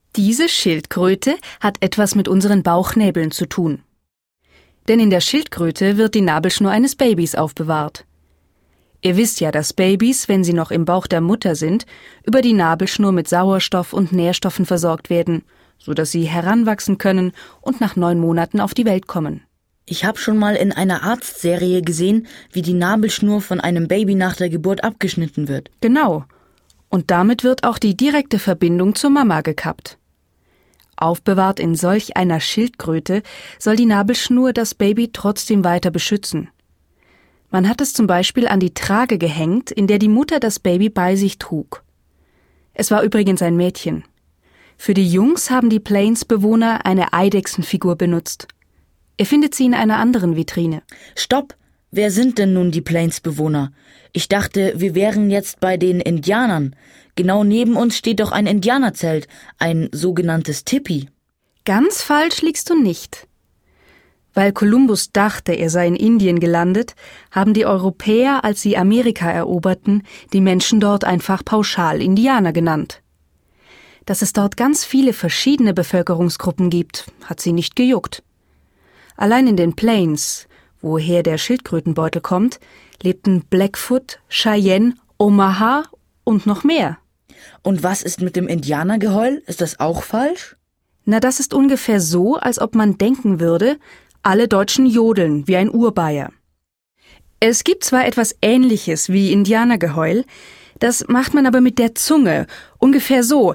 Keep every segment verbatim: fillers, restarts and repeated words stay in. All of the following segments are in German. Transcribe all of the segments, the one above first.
Diese Schildkröte hat etwas mit unseren Bauchnäbeln zu tun. Denn in der Schildkröte wird die Nabelschnur eines Babys aufbewahrt. Ihr wisst ja, dass Babys, wenn sie noch im Bauch der Mutter sind, über die Nabelschnur mit Sauerstoff und Nährstoffen versorgt werden, sodass sie heranwachsen können und nach neun Monaten auf die Welt kommen. Ich habe schon mal in einer Arztserie gesehen, wie die Nabelschnur von einem Baby nach der Geburt abgeschnitten wird. Genau. Und damit wird auch die direkte Verbindung zur Mama gekappt. Aufbewahrt in solch einer Schildkröte soll die Nabelschnur das Baby trotzdem weiter beschützen. Man hat es zum Beispiel an die Trage gehängt, in der die Mutter das Baby bei sich trug. Es war übrigens ein Mädchen. Für die Jungs haben die Plains-Bewohner eine Eidechsenfigur benutzt. Ihr findet sie in einer anderen Vitrine. Stopp! Wer sind denn nun die Plains-Bewohner? Ich dachte, wir wären jetzt bei den Indianern. Genau neben uns steht doch ein Indianerzelt, ein sogenanntes Tipi. Ganz falsch liegst du nicht. Weil Kolumbus dachte, er sei in Indien gelandet, haben die Europäer, als sie Amerika eroberten, die Menschen dort einfach pauschal Indianer genannt. Dass es dort ganz viele verschiedene Bevölkerungsgruppen gibt, hat sie nicht gejuckt. Allein in den Plains, woher der Schildkrötenbeutel kommt, lebten Blackfoot, Cheyenne, Omaha und noch mehr. Und was ist mit dem Indianergeheul? Ist das auch falsch? Na, das ist ungefähr so, als ob man denken würde, alle Deutschen jodeln wie ein Urbayer. Es gibt zwar etwas Ähnliches wie Indianergeheul, das macht man aber mit der Zunge, ungefähr so.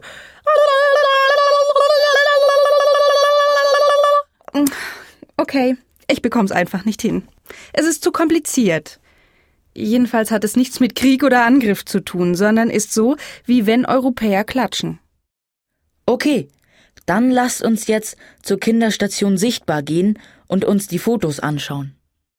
Okay, ich bekomm's einfach nicht hin. Es ist zu kompliziert. Jedenfalls hat es nichts mit Krieg oder Angriff zu tun, sondern ist so, wie wenn Europäer klatschen. Okay, dann lasst uns jetzt zur Kinderstation Sichtbar gehen und uns die Fotos anschauen.